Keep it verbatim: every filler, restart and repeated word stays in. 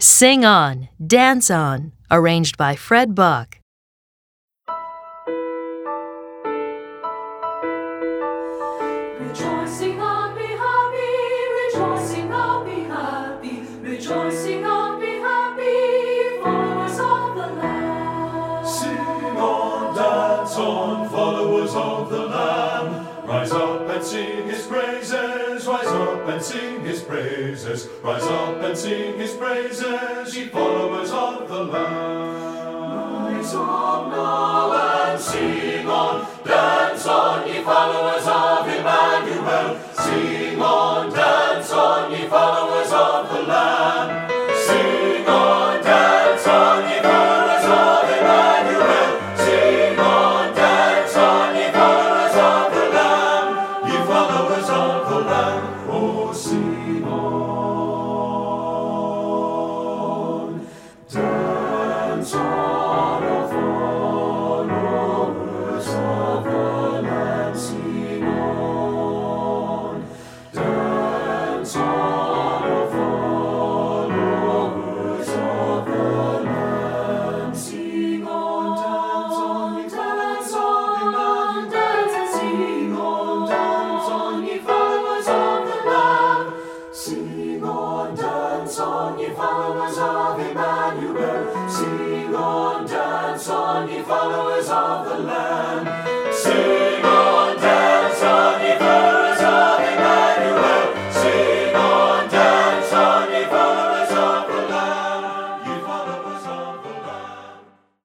Sing On, Dance On, arranged by Fred Buck. Rejoicing on, be happy, rejoicing on, be happy, rejoicing on, be happy, followers of the Lamb. Sing on, dance on, followers of the Lamb. Rise up and sing His praises, rise up and sing His praises, rise up and sing His praises, ye followers of the Lamb. Rise up now and sing on, dance on, ye followers of Emmanuel. Sing on, dance on, ye followers of the Lamb. Sing on, dance on, ye followers of Emmanuel. Sing on, dance on, ye followers of the Lamb. Ye followers of the Lamb, oh sing on, dance on, oh followers of the Lamb. Sing on, dance on, oh followers of the Lamb. Sing on, dance on, dance on, dance and sing on, dance on, ye followers of the Lamb. Sing on, dance on, ye followers of Emmanuel. Sing on, dance on, ye followers of the Lamb. Sing